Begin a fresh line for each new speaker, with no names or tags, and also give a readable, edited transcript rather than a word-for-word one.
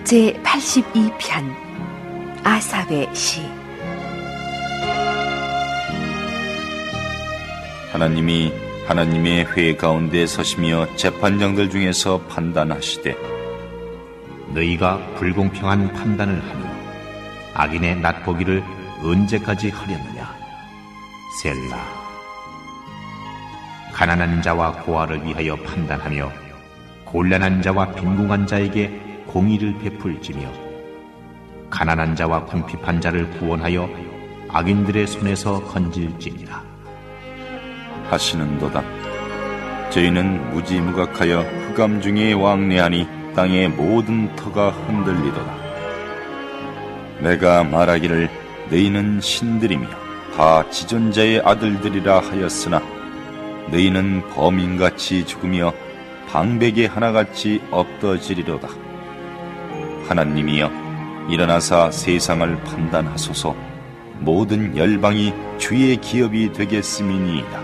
제82편 아삽의 시.
하나님이 하나님의 회 가운데 서시며 재판장들 중에서 판단하시되
너희가 불공평한 판단을 하며 악인의 낫보기를 언제까지 하려느냐. 셀라. 가난한 자와 고아를 위하여 판단하며 곤란한 자와 빈궁한 자에게 공의를 베풀지며 가난한 자와 궁핍한 자를 구원하여 악인들의 손에서 건질지니라
하시는도다. 저희는 무지무각하여 흑암 중에 왕래하니 땅의 모든 터가 흔들리도다. 내가 말하기를 너희는 신들이며 다 지존자의 아들들이라 하였으나 너희는 범인같이 죽으며 방백의 하나같이 없어지리로다. 하나님이여, 일어나사 세상을 판단하소서. 모든 열방이 주의 기업이 되겠음이니이다.